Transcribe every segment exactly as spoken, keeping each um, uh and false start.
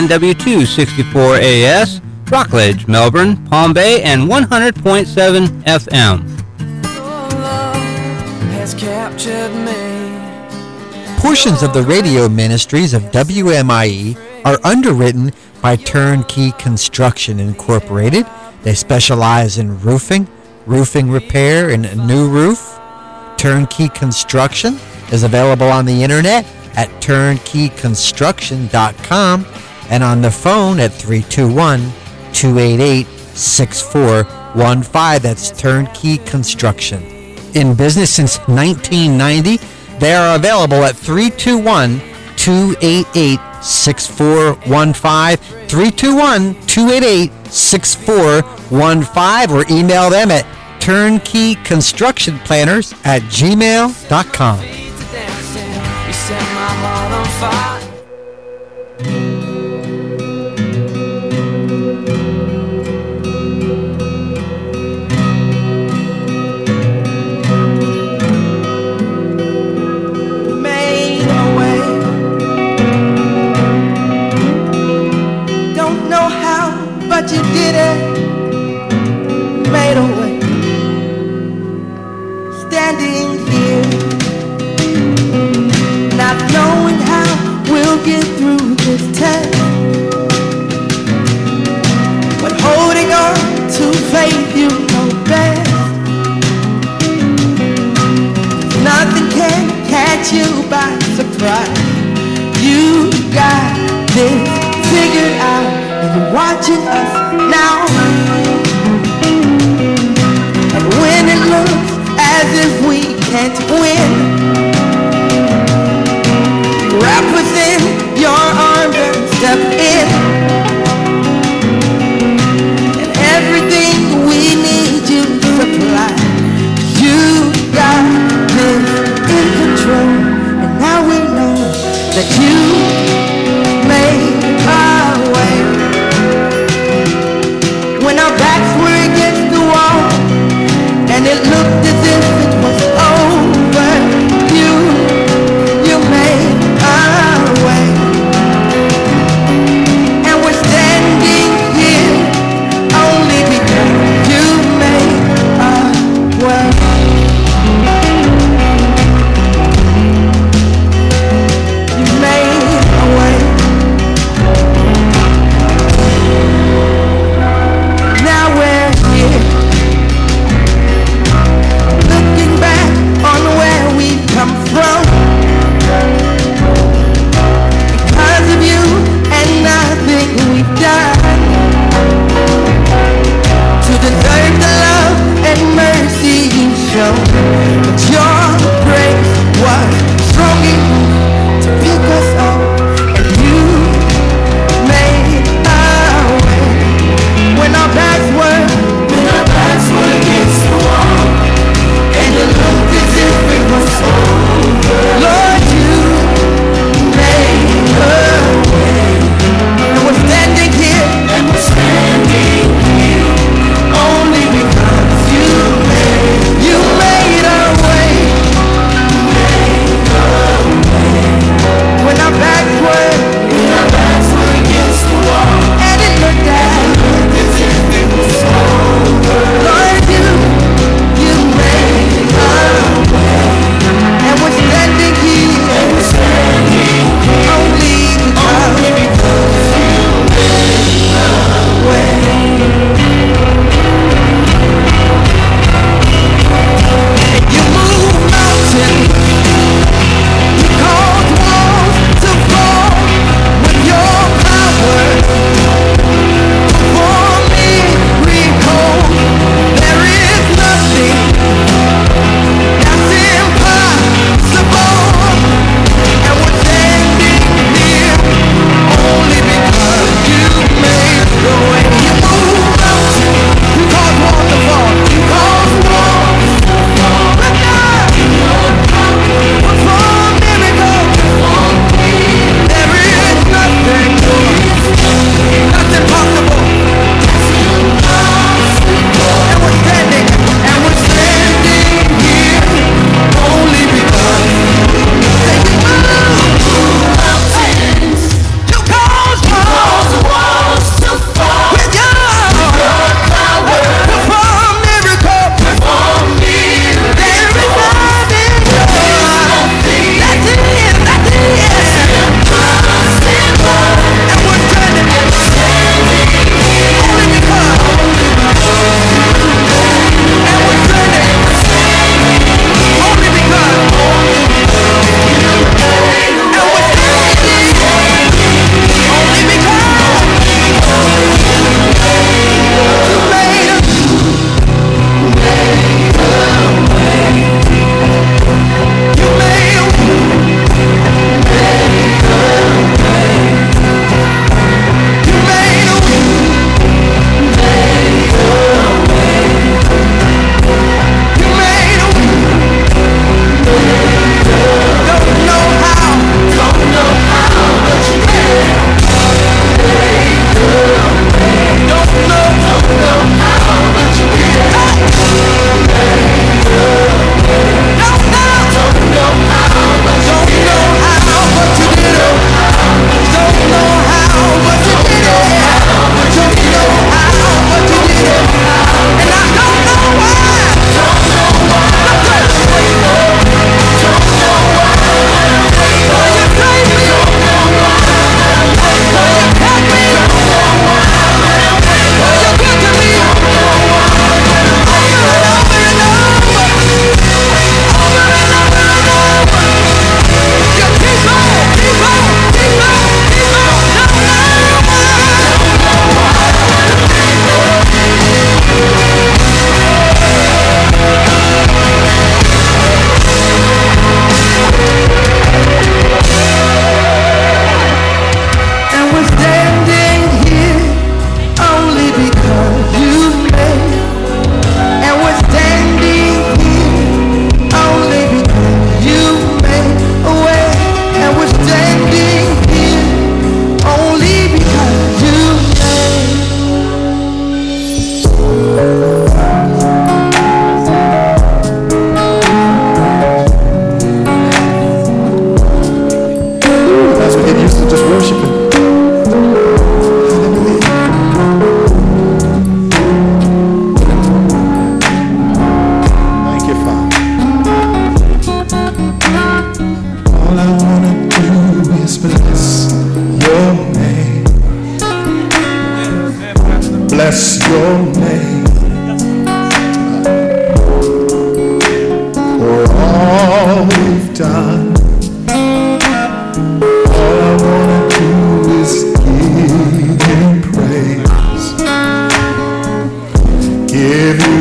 W two sixty-four A S, Rockledge, Melbourne, Palm Bay, and one hundred point seven F M. Portions of the radio ministries of W M I E are underwritten by Turnkey Construction Incorporated. They specialize in roofing, roofing repair, and a new roof. Turnkey Construction is available on the internet at turnkey construction dot com and on the phone at three two one, two eight eight, six four one five. That's Turnkey Construction. In business since nineteen ninety, they are available at three two one, two eight eight, six four one five, three two one, two eight eight, six four one five, or email them at turnkey construction planners at gmail dot com. But you did it, made a way, standing here, not knowing how we'll get through this test, but holding on to faith you know best. Nothing can catch you by surprise. You got this figured out. And you're watching us now. And when it looks as if we can't win, wrap us in your arms and step in. And everything we need you to supply. You got this in control. And now we know that you made our way. When our backs were against the wall and it looked as if it was over, you, you made our way. And we're standing here only because you made our way. You made a way. Come from because of you and nothing we've done to deserve the love and mercy you show. But your grace was strong enough to pick us up, and you made our way when our backs were when our backs were against the wall and it looked as if it was over. Lord, you made a way, and we're standing here, and we're standing here only because you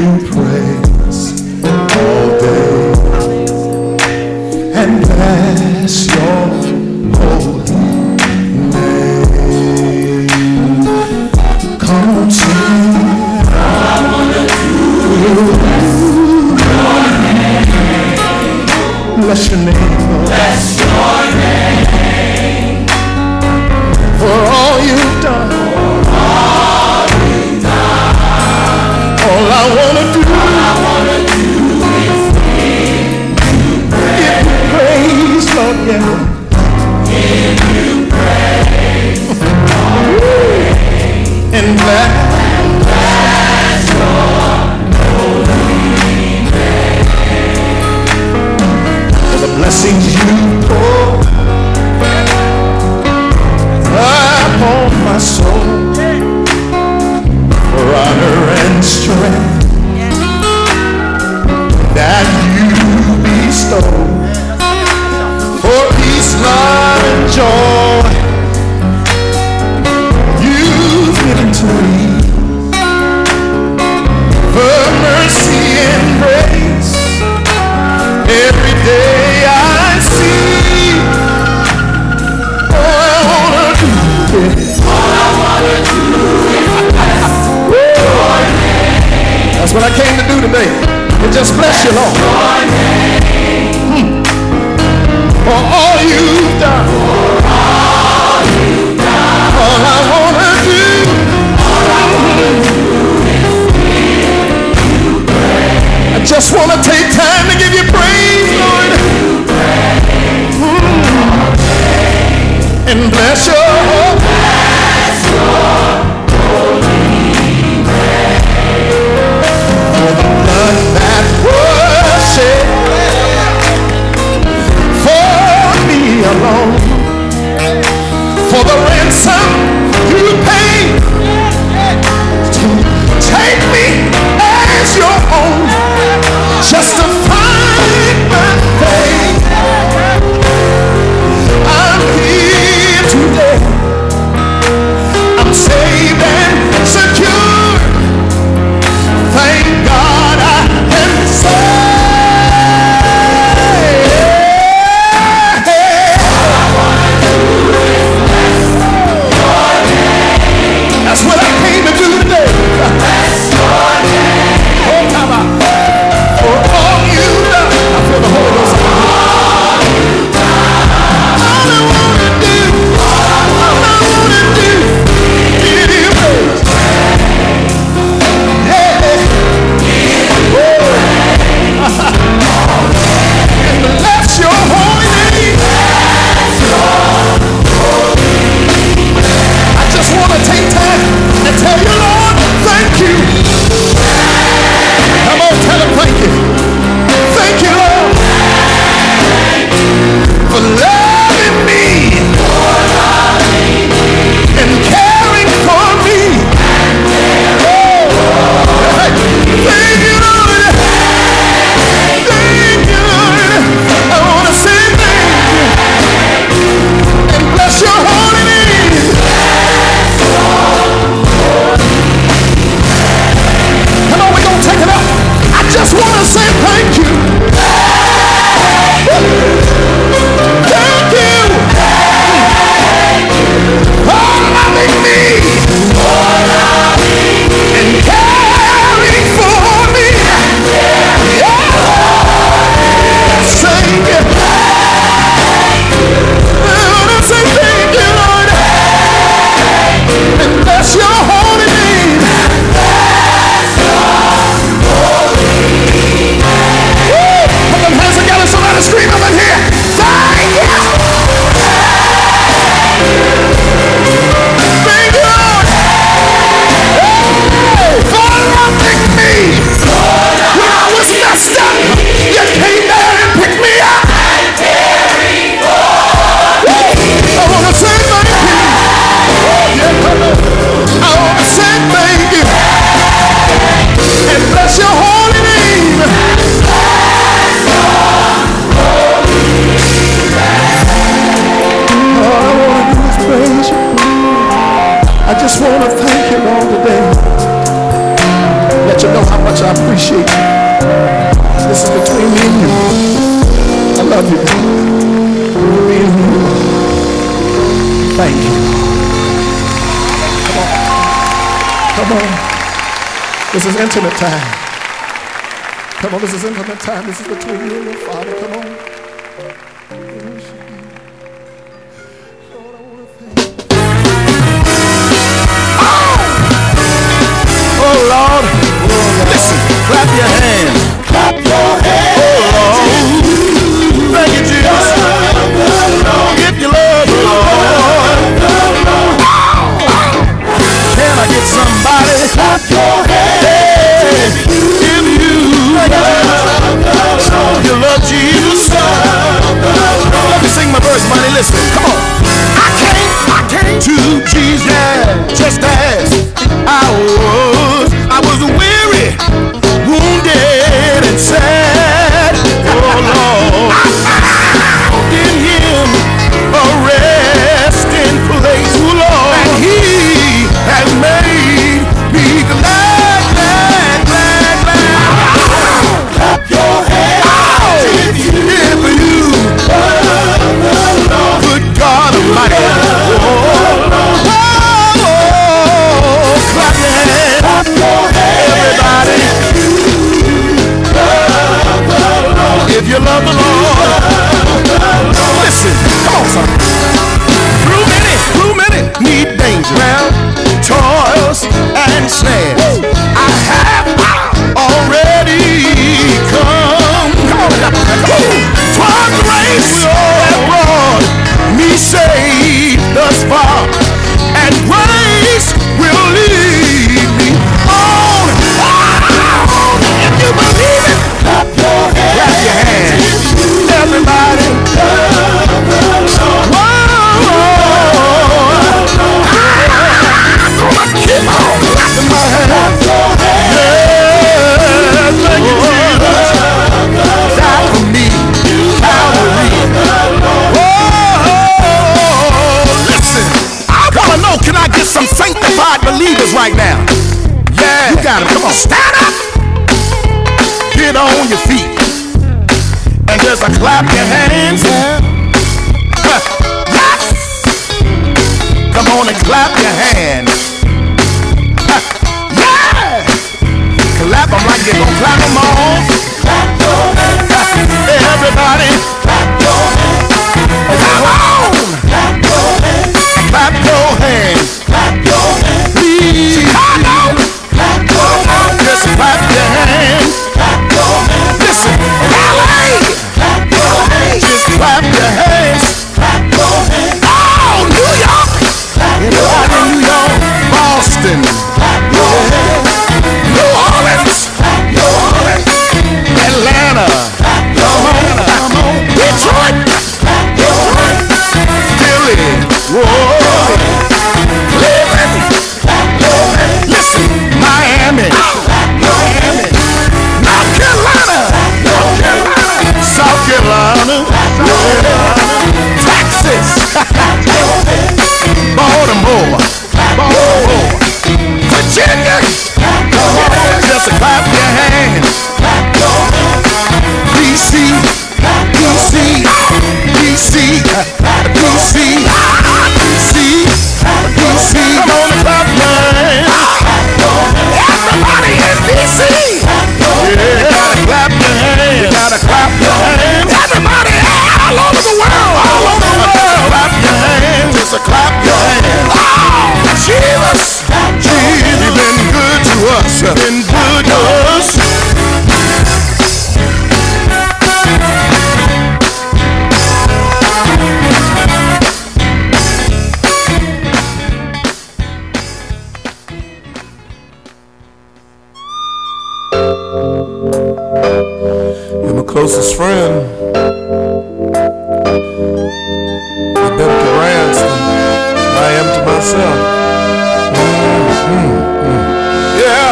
you praise all day and bless your holy name. Come on, sing. I wanna do your name. Bless your name, Lord. Bless your name. For all you've done. For all you've done. All I wanna do. All I wanna do is give you praise. Give you praise, Lord, yeah. Give you praise. And bless. And bless your holy name. For the blessings you pour upon my soul, for honor and strength that you bestow, for peace, love, and joy you've given to me, for mercy and grace every day I see. All I wanna do is, all I wanna do is bless your name. That's what I came to do today. And just bless you, Lord. Your name. Hmm. For all you've done. For all you've done. All I wanna do. All I wanna do is give you praise. I just wanna take time to give you praise, Lord. And bless your holy, bless your holy name. For the blood that was shed for me alone, for the ransom you paid to take me as your own, justify my faith. I'm here today. I'm saved and secure. Thank God I am saved. All I wanna do is bless your name. That's what I came to do today. Bless your name. Oh, come on. For all you appreciate you. This is between me and you. I love you. Me and you. Thank you. Come on. Come on. This is intimate time. Come on, this is intimate time. This is between you and your Father. Come on. Oh, Lord. Listen, clap your hands. Clap your hands. Oh, Lord. Thank you, Jesus. If you love the Lord. Can I get somebody? Clap your hands. If you love, you love Jesus. Let me sing my verse, money. Listen, come on. I came, I came to Jesus just as I was. I was weary, wounded, and sad. Oh Lord, I found in Him a resting place. Oh Lord, and He has made me glad, glad, glad, glad. Clap your hands if you, if you good God Almighty. Oh, oh, oh, clap your hands. Clap your hands. Everybody. If you love the Lord. Listen, come on, son. Through many, through many need dangers, toils, and snares. I have already come. Come on, twas grace that brought me safe thus far, and grace will lead me on. on. If you believe it, clap your hands. Clap your hands. Everybody. Whoa. I'm gonna keep on clapping my hands. Yeah, thank you, Jesus. Die for me, Calvary. Whoa, listen. I wanna know, can I get some sanctified believers right now? Yeah, you got it. Come on, stand up. Get on your feet and just uh, clap your hands. Huh. Yes. Come on and clap your hands. Huh. Yeah. Clap them like you're gonna clap them all. Clap your hands. Huh. Everybody. Clap your hands. Come on. Clap your hands. Clap your hands. Clap your hands. Please. Chicago. Clap your hands. Just clap your hands. Clap your hands. Listen, L A. Clap your hands. Just clap your hands. Clap your hands. Oh, New York. Clap your hands. New York. Boston. Clap your hands. New Orleans. Clap your hands. Atlanta. Clap your hands. Come on. Detroit. Clap your hands. Philly. Whoa. Cleveland. Clap your hands. Listen, Miami. Clap your hands. North Carolina. North Carolina. South Carolina. Texas. Baltimore. Baltimore. Virginia. Just clap your hands. D C. D C. D C. D C. D C. D C. Come on and clap your hands. Everybody in D C. Yeah, you gotta clap your hands. You gotta clap your hands. Everybody all over the world. All over the world. Clap your hands. Just a clap your hands. Oh, Jesus. Jesus, you've been good to us. You've been good to us. You're my closest friend. You're better to Rance than I am to myself. Mm-hmm. Yeah.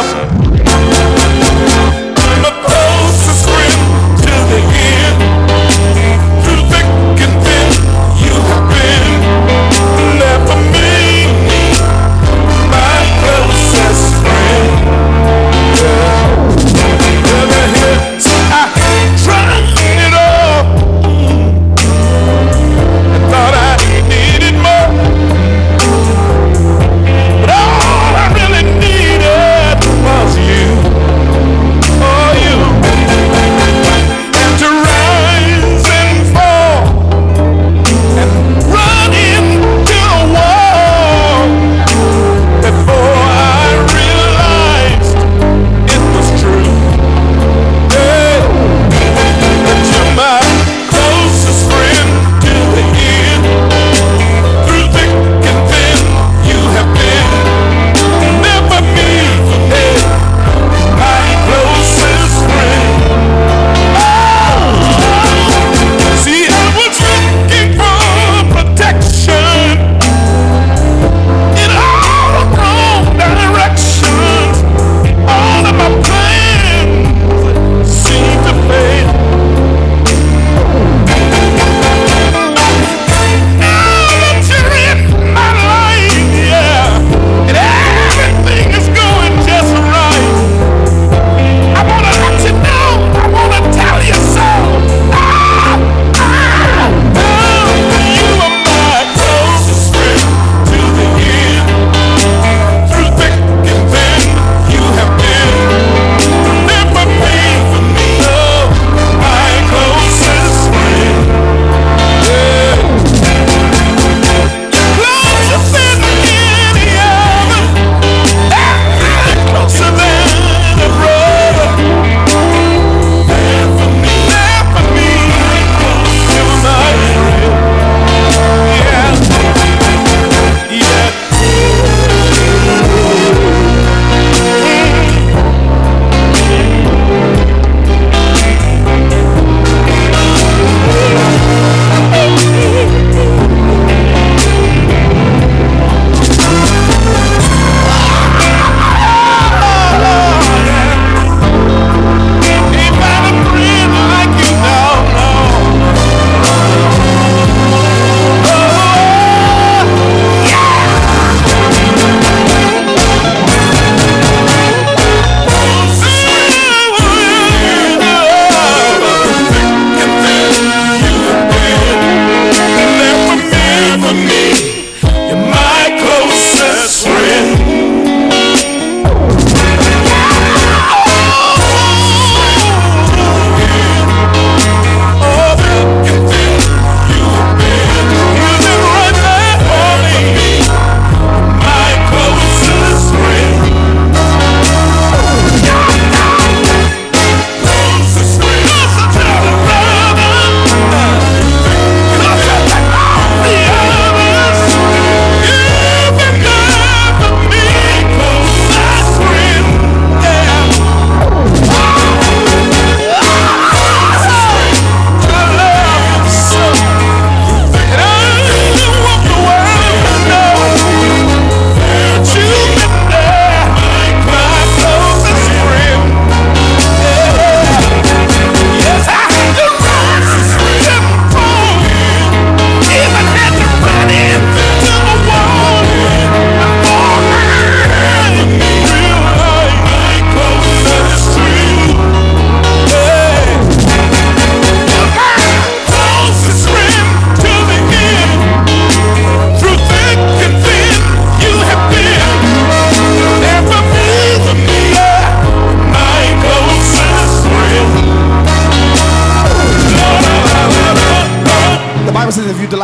You're my closest friend to the end. Through thick and thin, you have been there for me, my closest friend. Yeah.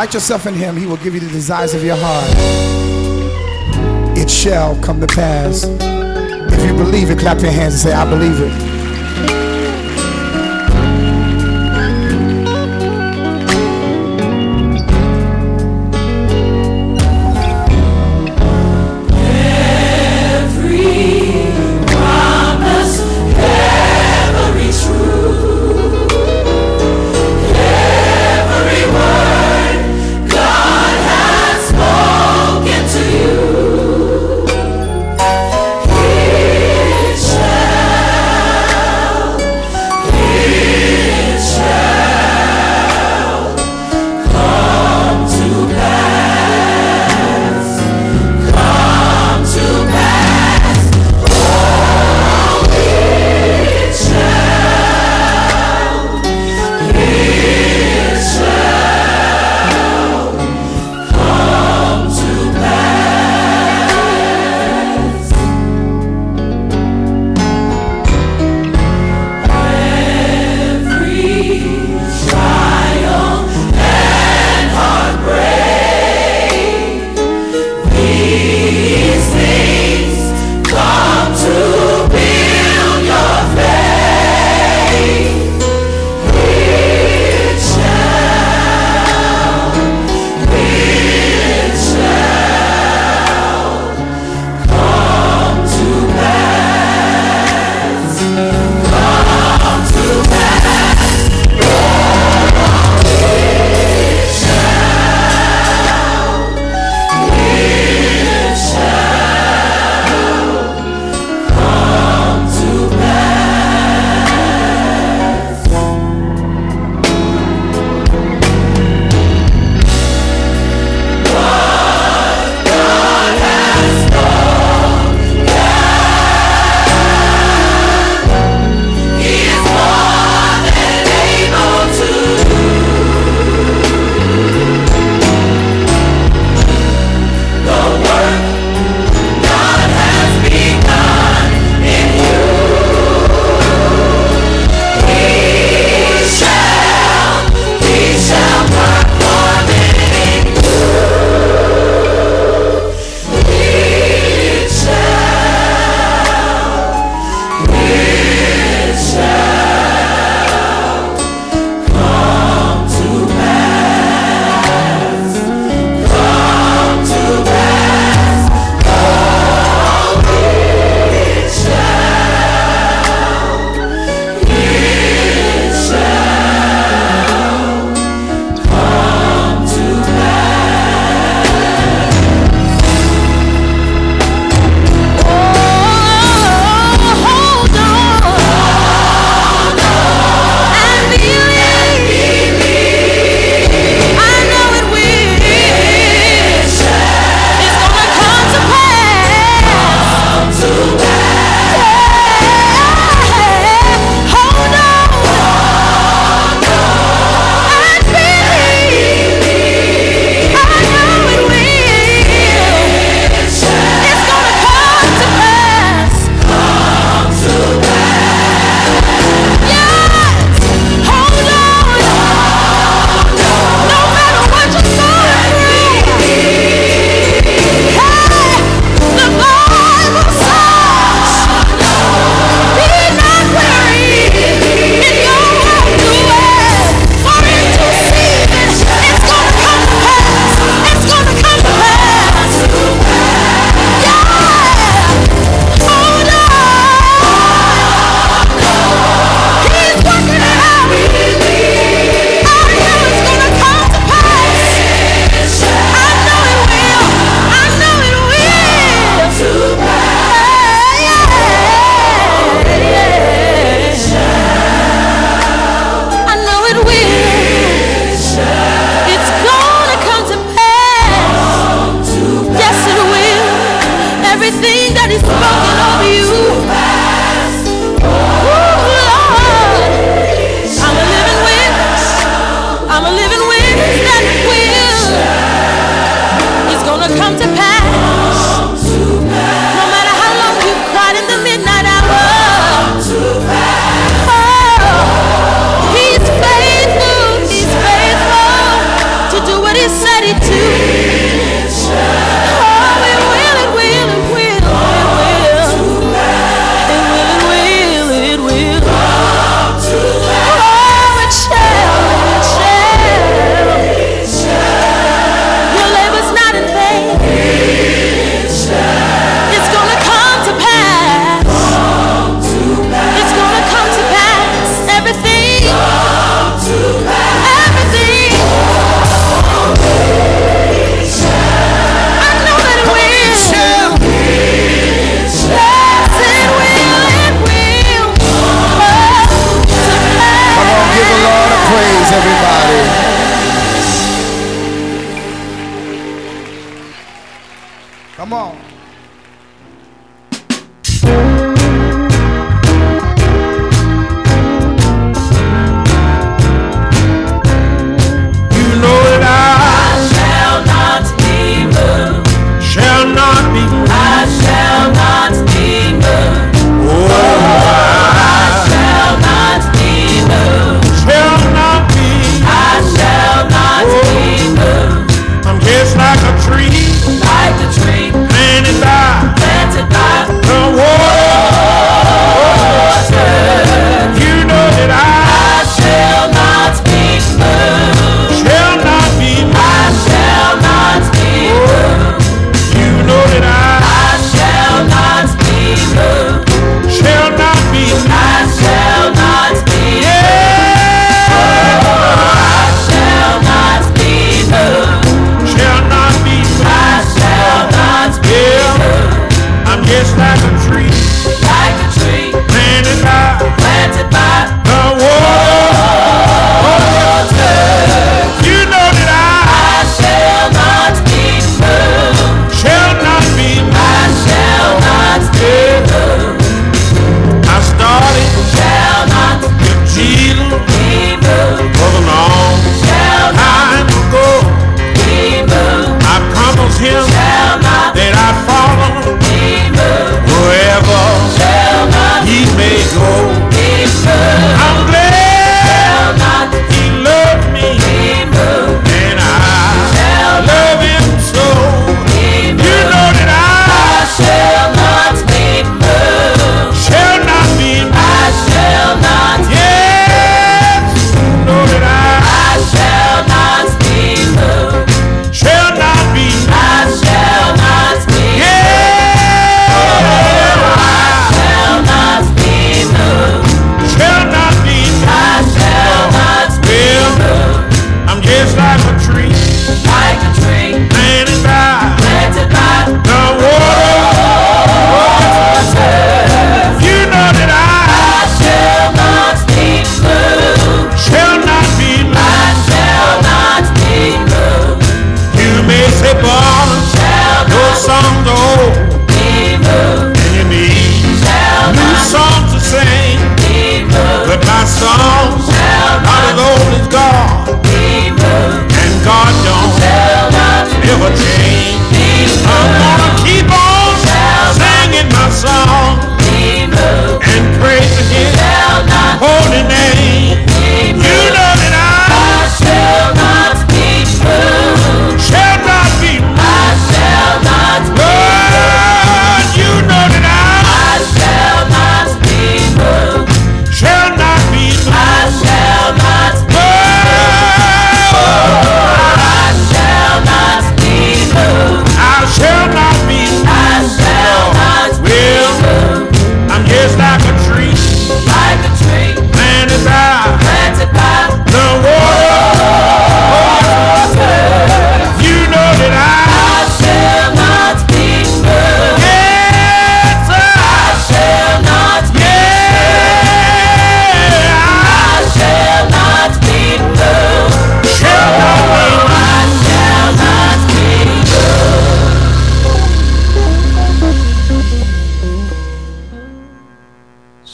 delight yourself in him, he will give you the desires of your heart. It shall come to pass. If you believe it, clap your hands and say, I believe it. It shall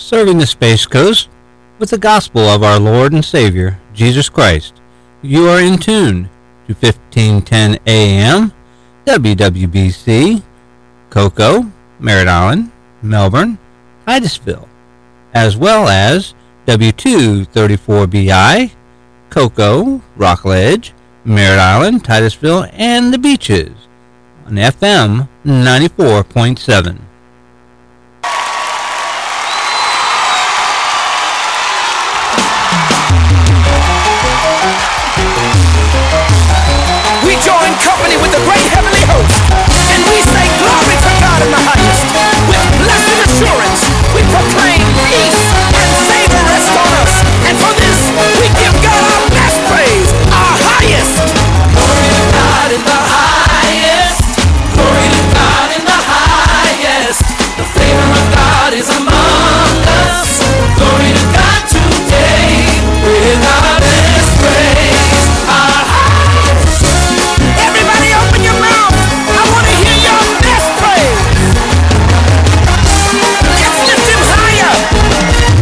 serving the Space Coast with the gospel of our Lord and Savior, Jesus Christ. You are in tune to fifteen ten A M, W W B C, Cocoa, Merritt Island, Melbourne, Titusville, as well as W two thirty-four B I, Cocoa, Rockledge, Merritt Island, Titusville, and the Beaches on F M ninety-four point seven. We join company with the great heavenly host, and we say glory to God in the highest. With blessed assurance, we proclaim peace and favor rest on us. And for this, we give God our best praise, our highest. Glory to God in the highest. Glory to God in the highest. The favor of God is among us. Glory to God today. With our best praise, our highest. Everybody open your mouth. I want to hear your best praise. Let's lift him higher.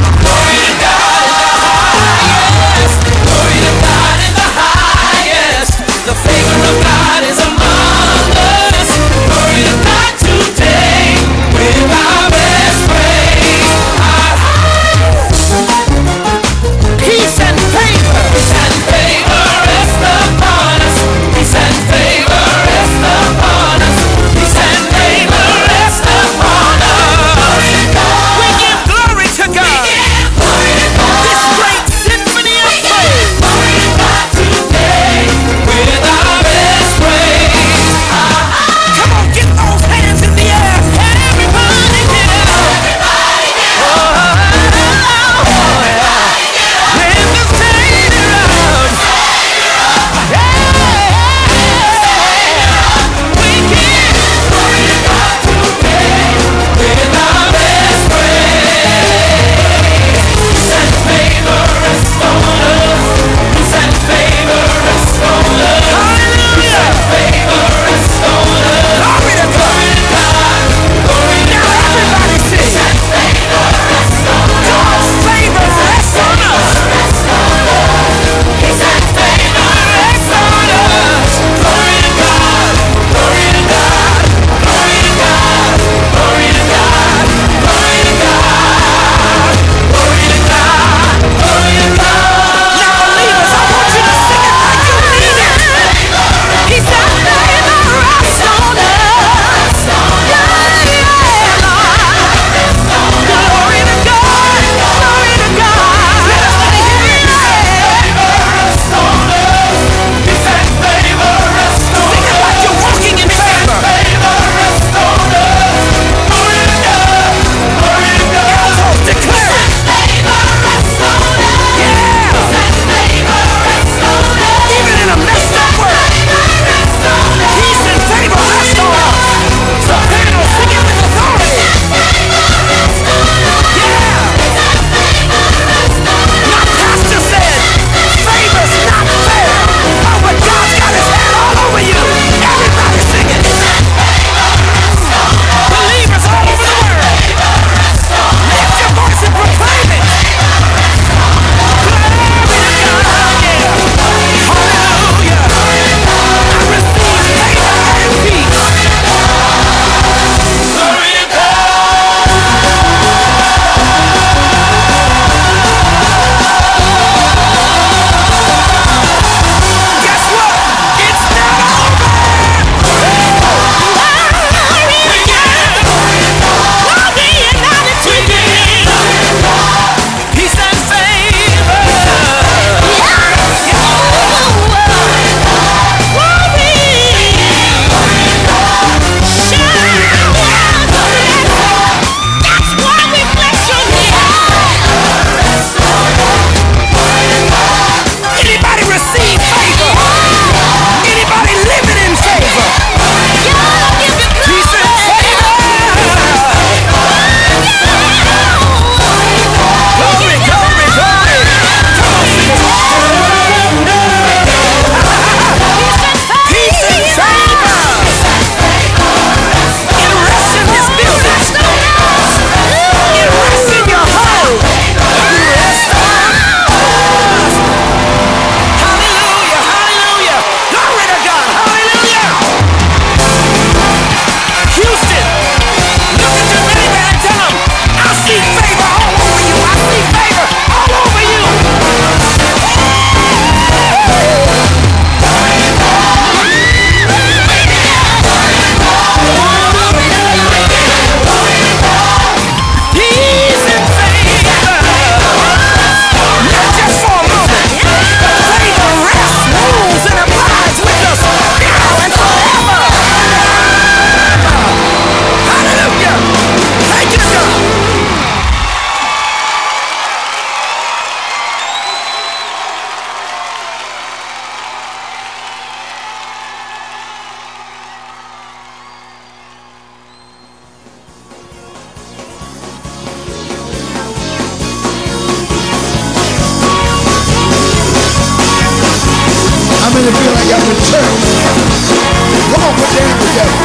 How many feel like I'm in church? Come on, put your hands together.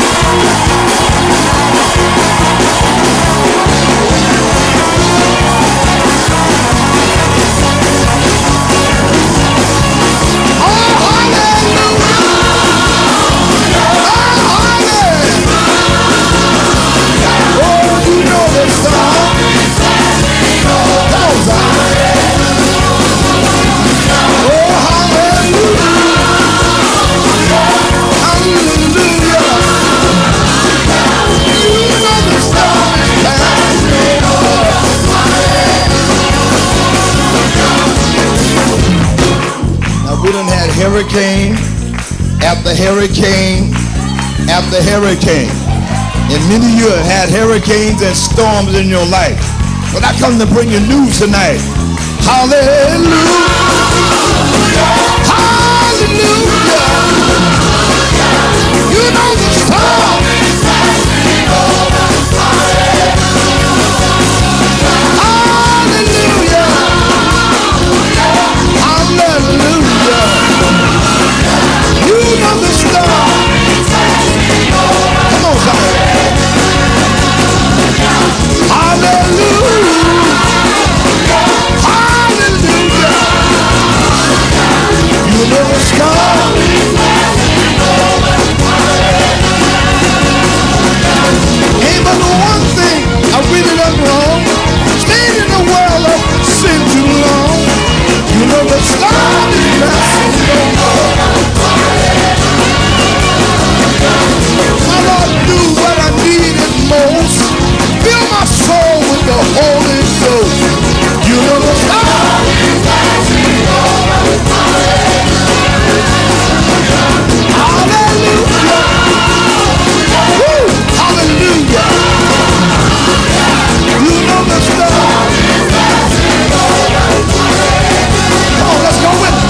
Hurricane after hurricane after hurricane. And many of you have had hurricanes and storms in your life. But I come to bring you news tonight. Hallelujah. Hallelujah. You know the storm. Hallelujah. Hallelujah. You know the storm. Come on, somebody. Hallelujah. Hallelujah. You know the storm. Ain't but one thing I really done wrong. Stayed in the world of sin too long. You know the storm is passing over. My Lord knew what I needed most. Fill my soul with the Holy Ghost. You know the storm is passing over. Hallelujah. Woo. Hallelujah. You know the storm is passing over. Come on, let's go with it.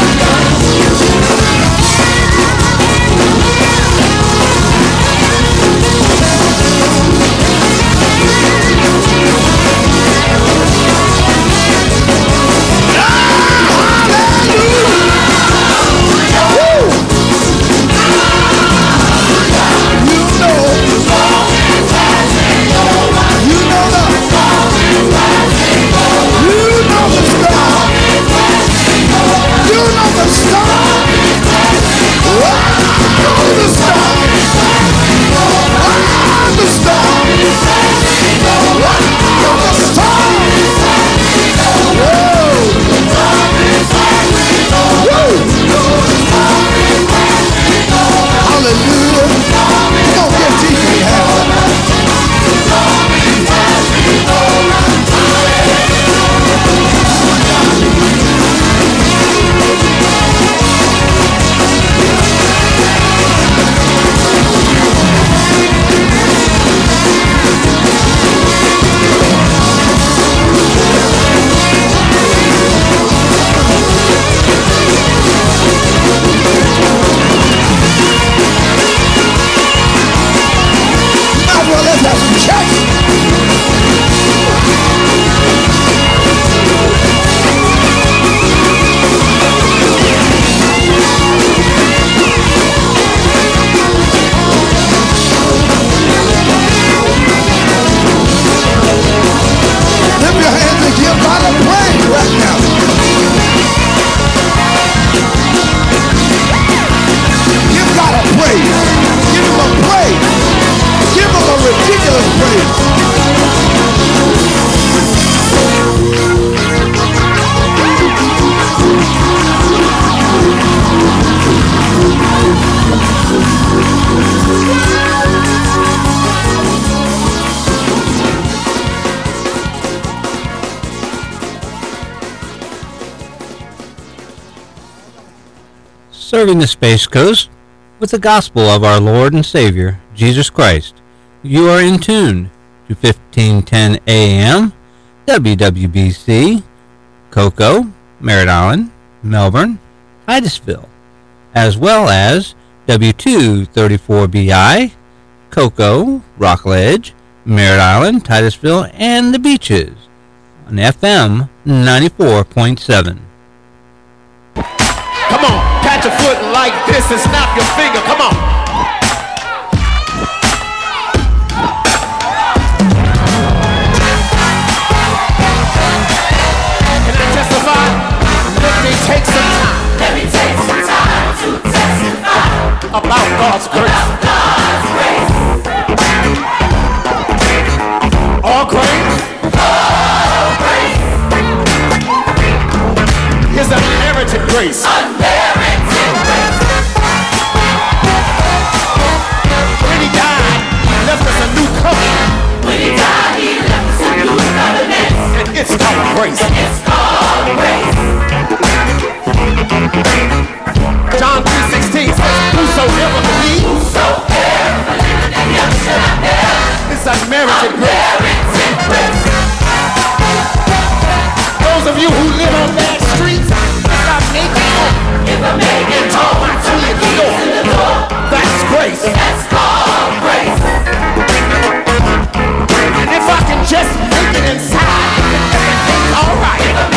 Serving the Space Coast with the gospel of our Lord and Savior, Jesus Christ. You are in tune to fifteen ten A M, W W B C, Cocoa, Merritt Island, Melbourne, Titusville, as well as W two thirty-four B I, Cocoa, Rockledge, Merritt Island, Titusville, and the Beaches on F M ninety-four point seven. Come on, catch put your foot like this and snap your finger. Come on. Can I testify? Let me take some time. Let me take some time to testify about God's grace. About God's grace. All grace. All grace. His unmerited grace. Unmerited grace. When he died, he left us a new covenant. When he died, he left us a new covenant. And it's called grace. And it's called grace. John three sixteen says, whosoever believes, whosoever believes in him shall not perish. It's unmerited grace. Unmerited grace. Those of you who live on bad streets, if I make it home, if I make it home, my key in the door. in the door. That's grace. That's called grace. And if I can just make it inside, everything's all right. If I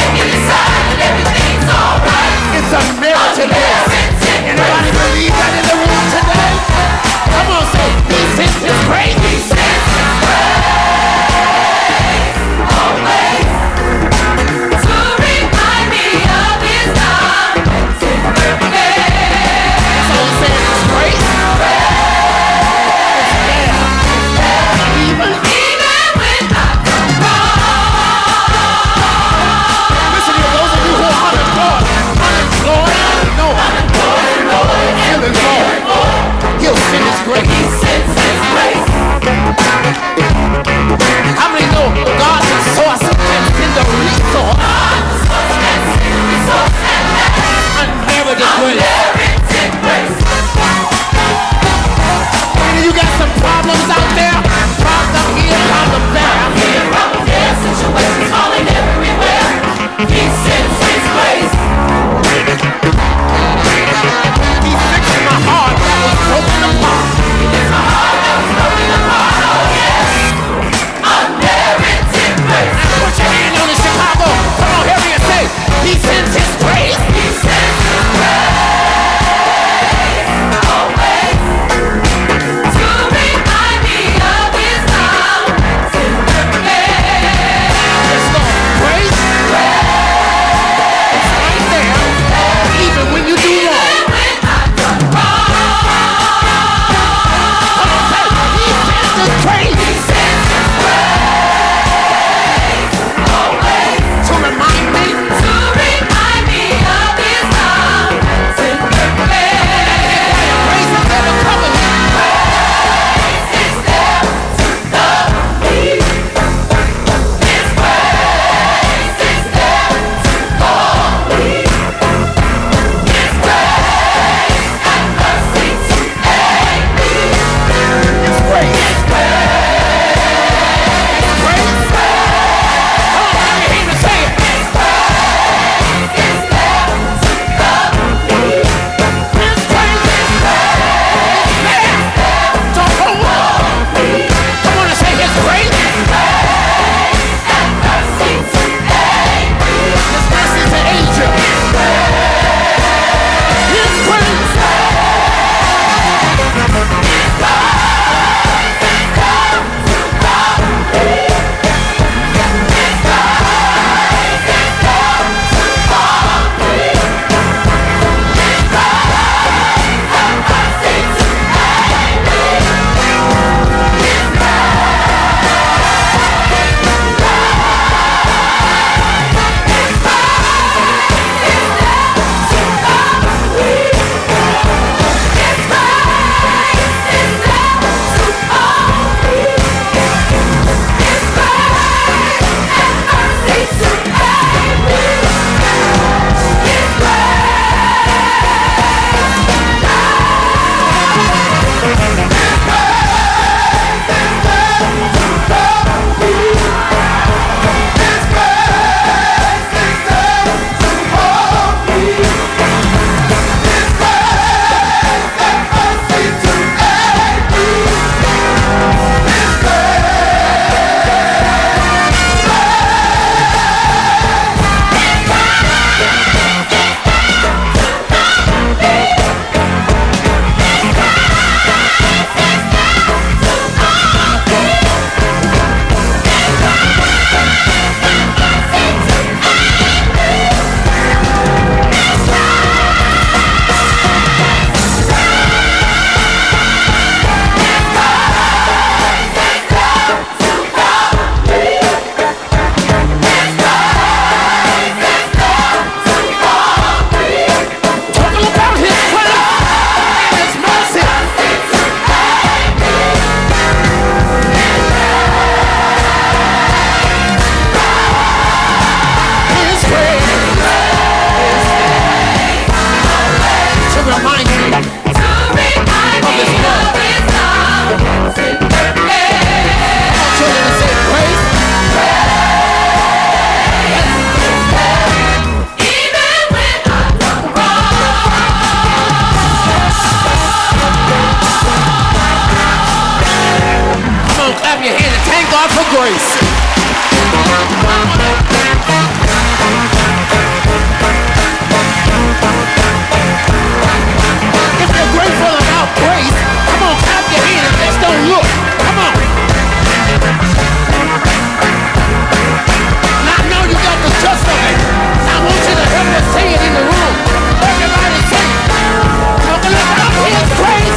grace. If you're grateful about grace, come on, clap your hands and just don't look. Come on. Now I know you got the gist of it. I want you to help us say it in the room. Everybody say it. Come on, look up. Here's grace.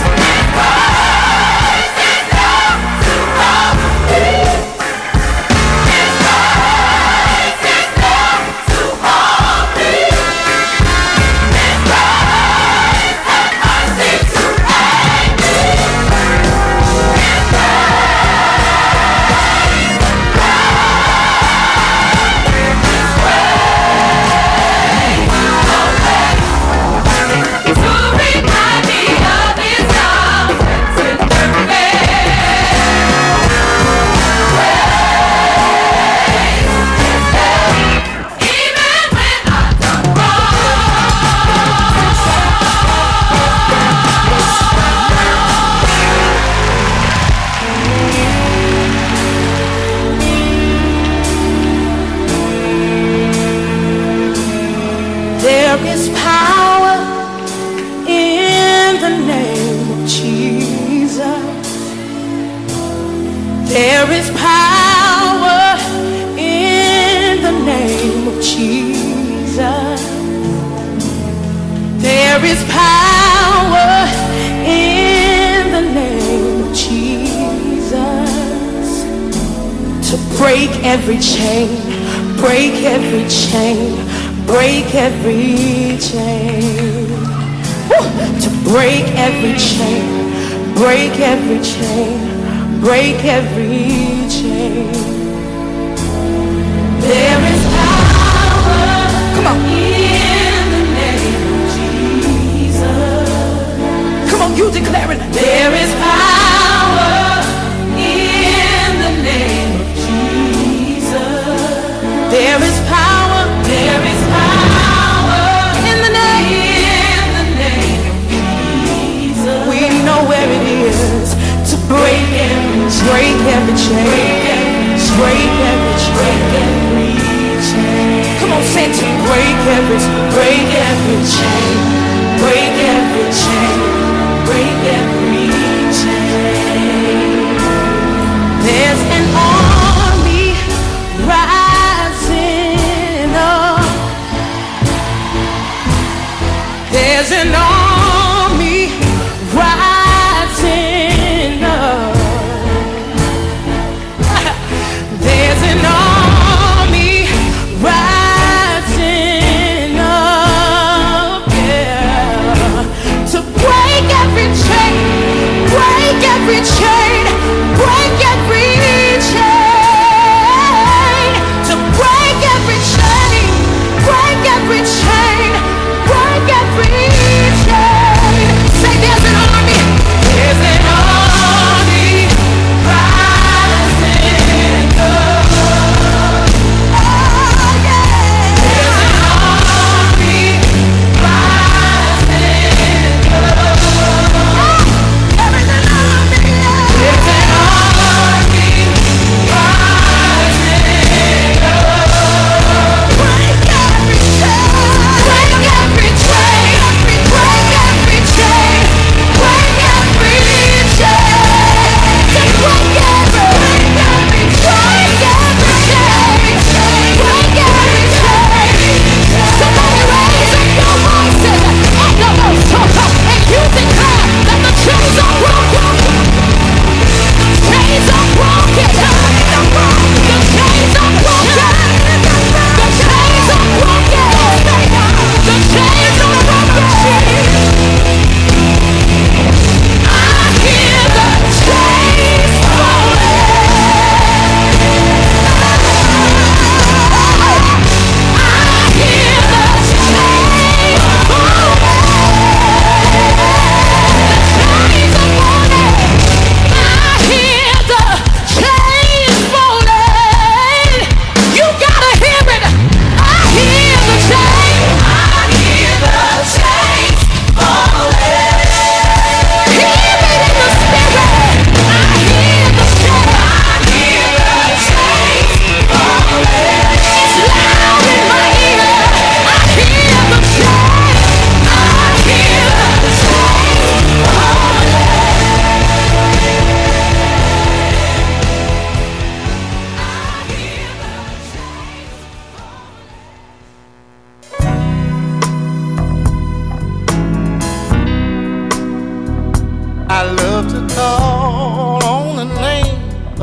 There is power in the name of Jesus. There is power in the name of Jesus. There is power in the name of Jesus to break every chain, break every chain. Break every chain. Woo! To break every chain. Break every chain. Break every chain. There is power. Come on. In the name of Jesus. Come on, you declare it. There is power in the name of Jesus. There is power. There is where it is to break every break every chain, break every chain, come on, say to break every break every chain, break every chain, break every chain. There's an army rising up. There's an army rising. There's an army rising up, yeah, to break every chain, break every chain, break every chain, to break every chain, break every chain, break every chain.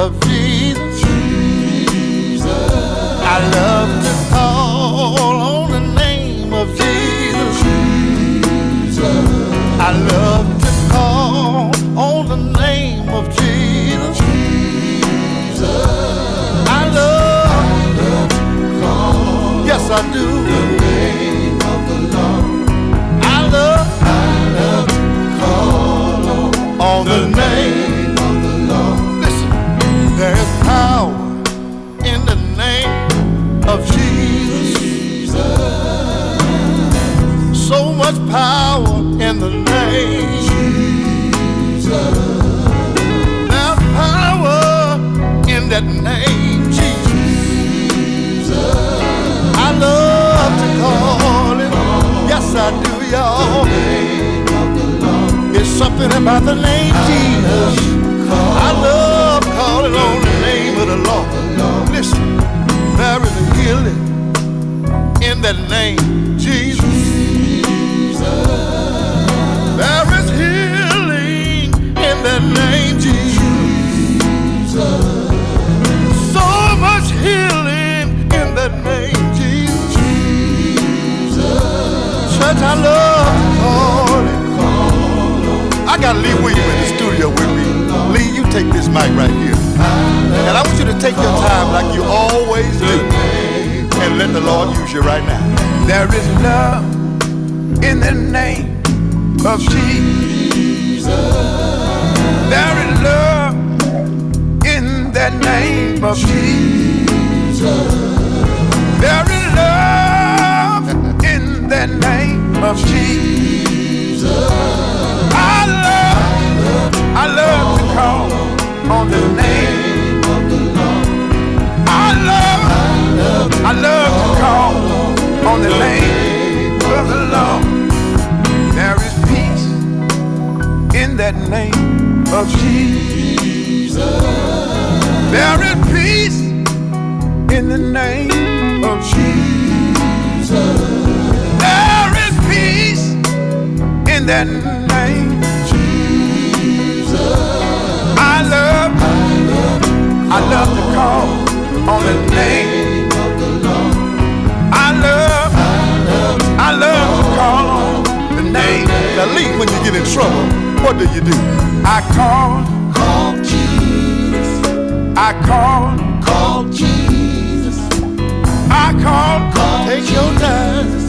of Jesus. I love to call on the name of Jesus. I love to call on the name of Jesus. I love to call, yes I do, the name of the Lord. I love, I love to call on, on the, the name of the Lord. Listen, there is power in the name of Jesus. So much power in the name. Jesus. There's power in that name, Jesus. I love to call it. Yes, I do, y'all. It's something about the name Jesus. I love calling on the name of the Lord. Listen, there is a healing in that name, Jesus. There is healing in that name, Jesus. So much healing in that name, Jesus. Church, I love to call it. I got Lee Williams in the studio with me. Lee, you take this mic right here. And I want you to take your time like you always do. And let the Lord use you right now. There is love in the name of Jesus. There is love in the name of Jesus. There is love in the name of Jesus. I love, I love to call on the name of the Lord. I love, I love to call on the name of the Lord. There is peace in that name of Jesus. There is peace in the name of Jesus. There is peace in that name, Jesus. I love, I love to call on the name of the Lord. I love, I love to call on the name. Now, Lee, when you get in trouble, what do you do? I call, call Jesus. I call, call Jesus. I call, call. Take your time.